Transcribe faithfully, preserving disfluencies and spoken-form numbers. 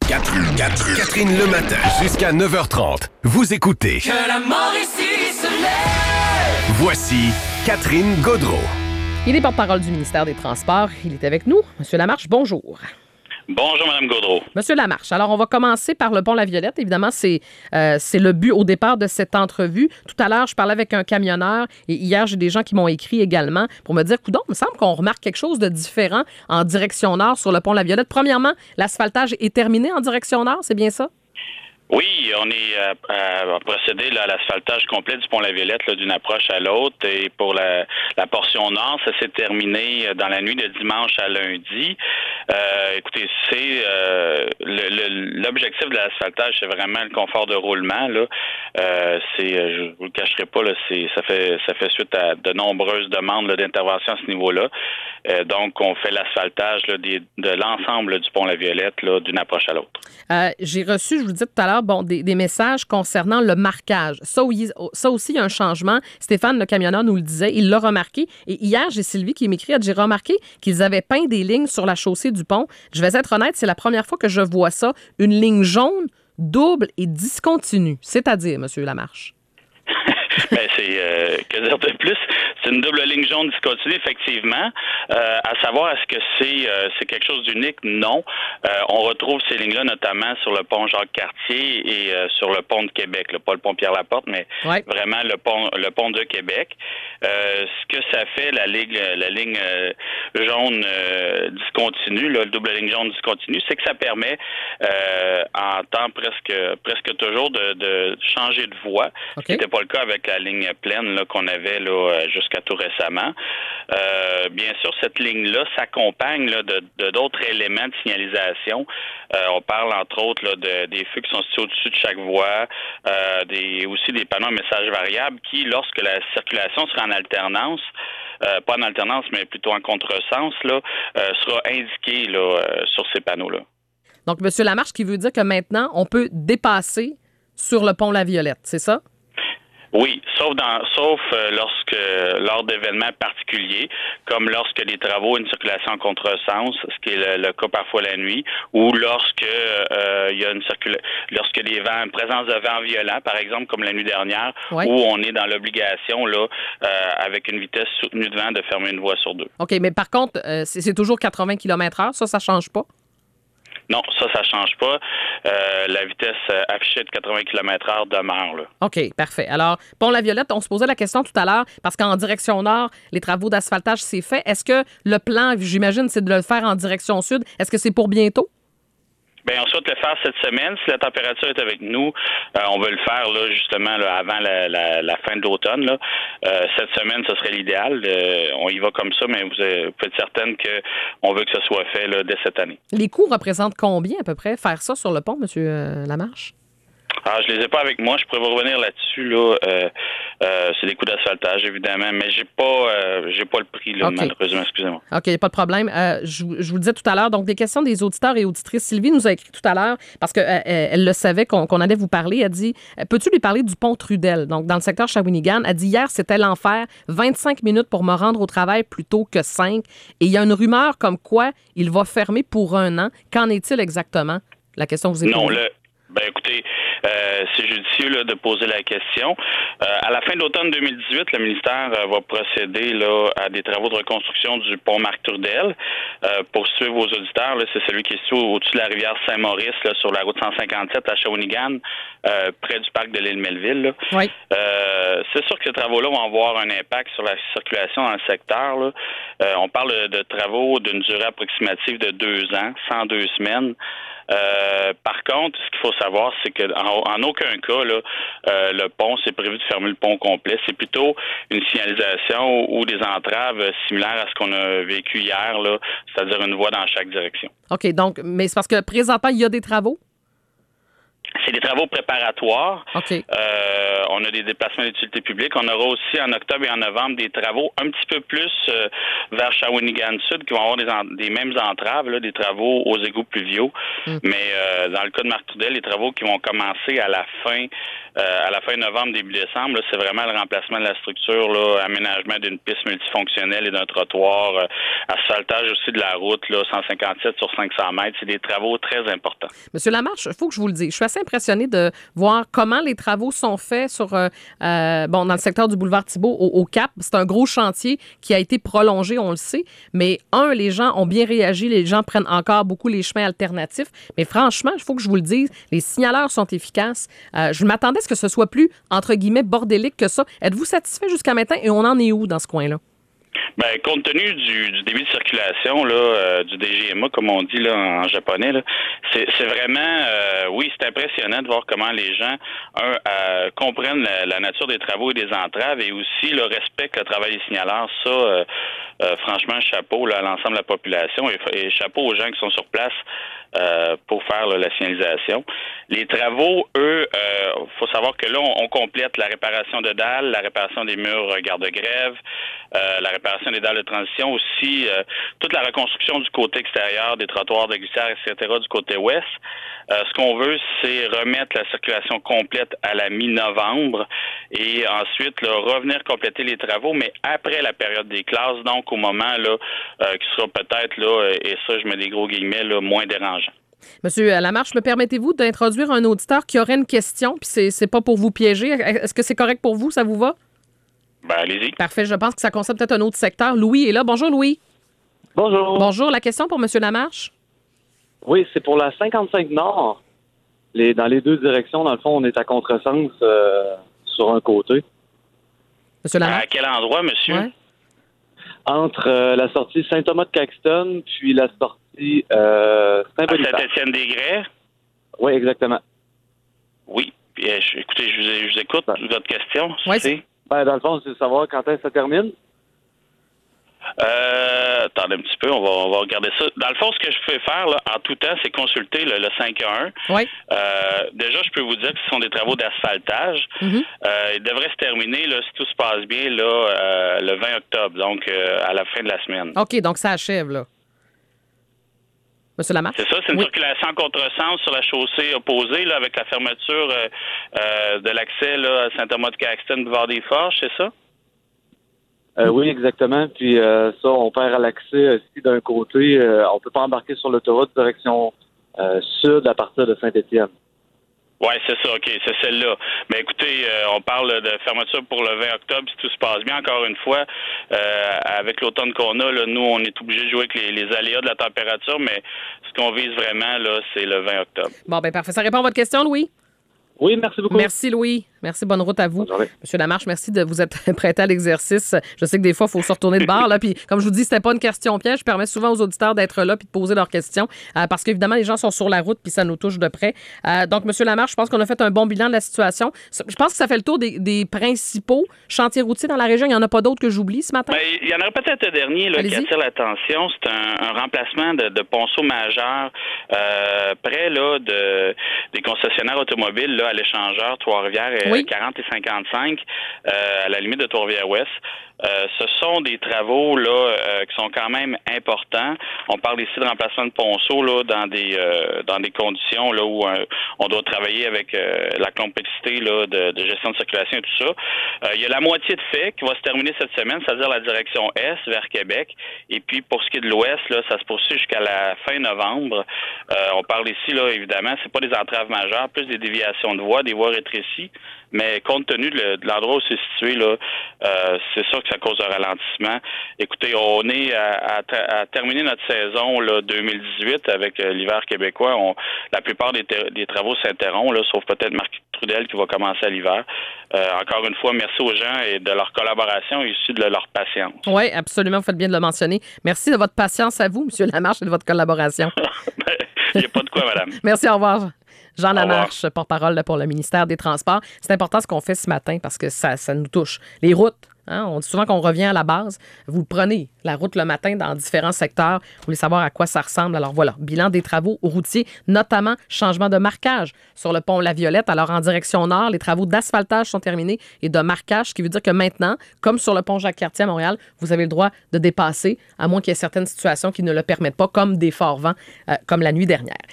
Catherine, Catherine, Catherine le matin, jusqu'à neuf heures trente. Vous écoutez. Que la Mauricie se lève. Voici Catherine Gaudreault. Il est porte-parole du ministère des Transports. Il est avec nous. Monsieur Lamarche, bonjour. Bonjour, Mme Gaudreault. Monsieur Lamarche, alors on va commencer par le pont La Violette. Évidemment, c'est, euh, c'est le but au départ de cette entrevue. Tout à l'heure, je parlais avec un camionneur et hier, j'ai des gens qui m'ont écrit également pour me dire, coudonc, il me semble qu'on remarque quelque chose de différent en direction nord sur le pont La Violette. Premièrement, l'asphaltage est terminé en direction nord, c'est bien ça? Oui, on est euh, à procéder là, à l'asphaltage complet du pont La Violette là, d'une approche à l'autre. Et pour la, la portion nord, ça s'est terminé dans la nuit de dimanche à lundi. Euh, écoutez, c'est euh, le, le, l'objectif de l'asphaltage, c'est vraiment le confort de roulement. Là, euh, c'est, je vous le cacherai pas, là, c'est ça fait ça fait suite à de nombreuses demandes là, d'intervention à ce niveau-là. Euh, donc, on fait l'asphaltage là, des, de l'ensemble là, du pont La Violette là, d'une approche à l'autre. Euh, j'ai reçu, je vous dis tout à l'heure, bon, des, des messages concernant le marquage. Ça, oui, ça aussi, il y a un changement. Stéphane, le camionneur, nous le disait. Il l'a remarqué. Et hier, j'ai Sylvie qui m'écrit, j'ai remarqué qu'ils avaient peint des lignes sur la chaussée du pont. Je vais être honnête, c'est la première fois que je vois ça. Une ligne jaune, double et discontinue. C'est-à-dire, Monsieur Lamarche. Ben, c'est, euh, que dire de plus? C'est une double ligne jaune discontinue, effectivement. Euh, à savoir, est-ce que c'est, euh, c'est quelque chose d'unique? Non. Euh, on retrouve ces lignes-là notamment sur le pont Jacques-Cartier et euh, sur le pont de Québec. Là. Pas le pont Pierre-Laporte, mais ouais. vraiment le pont le pont de Québec. Euh, ce que ça fait, la ligne, la ligne euh, jaune euh, discontinue, là, le double ligne jaune discontinue, c'est que ça permet euh, en temps presque presque toujours de, de changer de voie. Okay. Ce qui n'était pas le cas avec la ligne pleine là, qu'on avait là, jusqu'à tout récemment. Euh, bien sûr, cette ligne-là s'accompagne là, de, de d'autres éléments de signalisation. Euh, on parle entre autres là, de, des feux qui sont situés au-dessus de chaque voie, euh, des, aussi des panneaux à messages variables qui, lorsque la circulation sera en alternance, euh, pas en alternance, mais plutôt en contresens, là, euh, sera indiqué là, euh, sur ces panneaux-là. Donc, M. Lamarche, qui veut dire que maintenant, on peut dépasser sur le pont La Violette, c'est ça? Oui, sauf dans sauf euh, lorsque lors d'événements particuliers, comme lorsque les travaux ont une circulation en contresens, ce qui est le, le cas parfois la nuit, ou lorsque euh, il y a une circula- lorsque les vents, une présence de vent violent, par exemple comme la nuit dernière, ouais. où on est dans l'obligation là euh, avec une vitesse soutenue de vent de fermer une voie sur deux. OK, mais par contre, euh, c'est, c'est toujours quatre-vingts kilomètres heure, ça, ça change pas? Non, ça, ça change pas. Euh, la vitesse affichée de quatre-vingts kilomètres heure demeure. Là. OK, parfait. Alors, pont La Violette, on se posait la question tout à l'heure, parce qu'en direction nord, les travaux d'asphaltage, c'est fait. Est-ce que le plan, j'imagine, c'est de le faire en direction sud? Est-ce que c'est pour bientôt? Bien, on souhaite le faire cette semaine. Si la température est avec nous, euh, on veut le faire là justement là, avant la, la, la fin de l'automne. Là. Euh, cette semaine, ce serait l'idéal. Euh, on y va comme ça, mais vous, euh, vous pouvez être certaine qu'on veut que ce soit fait là, dès cette année. Les coûts représentent combien à peu près, faire ça sur le pont, M. Euh, Lamarche? Ah, je les ai pas avec moi. Je pourrais vous revenir là-dessus. Là. Euh, euh, c'est des coûts d'asphaltage, évidemment, mais j'ai pas euh, j'ai pas le prix, là, okay. malheureusement, excusez-moi. OK, pas de problème. Euh, je, je vous le disais tout à l'heure, donc des questions des auditeurs et auditrices. Sylvie nous a écrit tout à l'heure, parce qu'elle euh, elle le savait qu'on, qu'on allait vous parler. Elle dit, peux-tu lui parler du pont Trudel? Donc, dans le secteur Shawinigan, elle dit, hier, c'était l'enfer. vingt-cinq minutes pour me rendre au travail plutôt que cinq. Et il y a une rumeur comme quoi il va fermer pour un an. Qu'en est-il exactement? La question vous est posée. Non, le... Ben écoutez, euh, c'est judicieux là, de poser la question. Euh, à la fin de l'automne deux mille dix-huit, le ministère euh, va procéder là, à des travaux de reconstruction du pont Marc-Trudel. Euh, pour suivre vos auditeurs, là, c'est celui qui est situé au-dessus de la rivière Saint-Maurice, là, sur la route cent cinquante-sept à Shawinigan, euh, près du parc de l'île Melville. Là. Oui. Euh, c'est sûr que ces travaux-là vont avoir un impact sur la circulation dans le secteur. Là. Euh, on parle de, de travaux d'une durée approximative de deux ans, cent deux semaines. Euh, par contre, ce qu'il faut savoir, c'est que en, en aucun cas, là, euh, le pont, c'est prévu de fermer le pont complet. C'est plutôt une signalisation ou, ou des entraves similaires à ce qu'on a vécu hier, là, c'est-à-dire une voie dans chaque direction. OK, donc, mais c'est parce que présentement, il y a des travaux? C'est des travaux préparatoires. Okay. Euh, on a des déplacements d'utilité publique. On aura aussi en octobre et en novembre des travaux un petit peu plus euh, vers Shawinigan Sud qui vont avoir des, en, des mêmes entraves, là, des travaux aux égouts pluviaux. Mm. Mais euh, dans le cas de Marc-Trudel, les travaux qui vont commencer à la fin euh, à la fin novembre, début décembre, là, c'est vraiment le remplacement de la structure, là, aménagement d'une piste multifonctionnelle et d'un trottoir, euh, asphaltage aussi de la route, là, cent cinquante-sept sur cinq cents mètres. C'est des travaux très importants. Monsieur Lamarche, il faut que je vous le dise. Je suis assez impressionnée de voir comment les travaux sont faits sur, euh, euh, bon, dans le secteur du boulevard Thibault au, au Cap. C'est un gros chantier qui a été prolongé, on le sait. Mais un, les gens ont bien réagi. Les gens prennent encore beaucoup les chemins alternatifs. Mais franchement, il faut que je vous le dise, les signaleurs sont efficaces. Euh, je m'attendais à ce que ce soit plus, entre guillemets, bordélique que ça. Êtes-vous satisfait jusqu'à maintenant et on en est où dans ce coin-là? Ben, compte tenu du, du début de circulation là, euh, du D G M A, comme on dit là, en japonais, là, c'est, c'est vraiment, euh, oui, c'est impressionnant de voir comment les gens, un, euh, comprennent la, la nature des travaux et des entraves et aussi le respectent le travail des signaleurs. Ça, euh, euh, franchement, chapeau là, à l'ensemble de la population et, et chapeau aux gens qui sont sur place euh, pour faire là, la signalisation. Les travaux, eux, euh, faut savoir que là, on, on complète la réparation de dalles, la réparation des murs garde-grève, euh, la réparation des dalles de transition, aussi euh, toute la reconstruction du côté extérieur, des trottoirs de glissière, et cetera, du côté ouest. Euh, ce qu'on veut, c'est remettre la circulation complète à la mi-novembre et ensuite là, revenir compléter les travaux, mais après la période des classes, donc au moment là euh, qui sera peut-être, là, et ça, je mets des gros guillemets, là, moins dérangeant. Monsieur Lamarche, me permettez-vous d'introduire un auditeur qui aurait une question, puis c'est, c'est pas pour vous piéger. Est-ce que c'est correct pour vous? Ça vous va? Ben, allez-y. Parfait. Je pense que ça concerne peut-être un autre secteur. Louis est là. Bonjour, Louis. Bonjour. Bonjour. La question pour Monsieur Lamarche? Oui, c'est pour la cinquante-cinq Nord. Les, dans les deux directions, dans le fond, on est à contresens euh, sur un côté. Monsieur Lamarche? À quel endroit, monsieur? Ouais. Entre euh, la sortie Saint-Thomas-de-Caxton puis la sortie euh, Saint-Boniface. À Saint-Étienne-des-Grès? Oui, exactement. Oui. Puis, euh, je, écoutez, je vous, je vous écoute. Ben, votre question, ouais, c'est... Ben, dans le fond, c'est de savoir quand est-ce que ça termine. Euh, attendez un petit peu, on va, on va regarder ça. Dans le fond, ce que je peux faire là, en tout temps, c'est consulter le, le cinq un. Oui. Euh, déjà, je peux vous dire que ce sont des travaux d'asphaltage. Mm-hmm. Euh, ils devraient se terminer, là, si tout se passe bien, là, euh, le vingt octobre, donc euh, à la fin de la semaine. OK, donc ça achève, là. Monsieur Lamarche? C'est ça, c'est une oui. circulation en contresens sur la chaussée opposée, là, avec la fermeture euh, euh, de l'accès là, à Saint-Thomas-de-Caxton, boulevard des Forges, c'est ça? Euh, oui, exactement. Puis euh, ça, on perd l'accès aussi d'un côté. Euh, on peut pas embarquer sur l'autoroute direction euh, sud à partir de Saint-Étienne. Oui, c'est ça, OK, c'est celle-là. Mais écoutez, euh, on parle de fermeture pour le vingt octobre, si tout se passe bien. Encore une fois, euh, avec l'automne qu'on a, là, nous, on est obligé de jouer avec les, les aléas de la température, mais ce qu'on vise vraiment, là, c'est le vingt octobre. Bon, bien, parfait. Ça répond à votre question, Louis? Oui, merci beaucoup. Merci, Louis. Merci, bonne route à vous. Monsieur Lamarche, merci de vous être prêté à l'exercice. Je sais que des fois, il faut se retourner de bord. Là, puis, comme je vous dis, c'était pas une question piège. Je permets souvent aux auditeurs d'être là puis de poser leurs questions euh, parce qu'évidemment, les gens sont sur la route puis ça nous touche de près. Euh, donc, Monsieur Lamarche, je pense qu'on a fait un bon bilan de la situation. Je pense que ça fait le tour des, des principaux chantiers routiers dans la région. Il n'y en a pas d'autres que j'oublie ce matin? Bien, il y en aurait peut-être un dernier là, qui attire l'attention. C'est un, un remplacement de, de ponceau majeur euh, près là, de, des concessionnaires automobiles là, à l'échangeur Trois-Rivières et oui. quarante et cinquante-cinq euh, à la limite de Trois-Rivières-Ouest. Euh, ce sont des travaux là euh, qui sont quand même importants. On parle ici de remplacement de ponceau là dans des euh, dans des conditions là où euh, on doit travailler avec euh, la complexité là de, de gestion de circulation et tout ça. Euh, il y a la moitié de fait qui va se terminer cette semaine, c'est-à-dire la direction Est vers Québec. Et puis pour ce qui est de l'Ouest là, ça se poursuit jusqu'à la fin novembre. Euh, on parle ici là évidemment, c'est pas des entraves majeures, plus des déviations de voies, des voies rétrécies. Mais compte tenu de, le, de l'endroit où c'est situé, là, euh, c'est sûr que ça cause un ralentissement. Écoutez, on est à, à, à terminer notre saison là, deux mille dix-huit avec euh, l'hiver québécois. On, la plupart des, ter- des travaux s'interrompent, là, sauf peut-être Marc Trudel qui va commencer à l'hiver. Euh, encore une fois, merci aux gens et de leur collaboration et aussi de leur patience. Oui, absolument. Vous faites bien de le mentionner. Merci de votre patience à vous, M. Lamarche, et de votre collaboration. Il n'y a pas de quoi, madame. Merci, au revoir. Jean Lamarche, porte-parole pour le ministère des Transports. C'est important ce qu'on fait ce matin parce que ça, ça nous touche. Les routes, hein, on dit souvent qu'on revient à la base. Vous prenez la route le matin dans différents secteurs. Vous voulez savoir à quoi ça ressemble. Alors voilà, bilan des travaux routiers, notamment changement de marquage sur le pont La Violette. Alors en direction nord, les travaux d'asphaltage sont terminés et de marquage, ce qui veut dire que maintenant, comme sur le pont Jacques-Cartier à Montréal, vous avez le droit de dépasser, à moins qu'il y ait certaines situations qui ne le permettent pas, comme des forts vents, euh, comme la nuit dernière.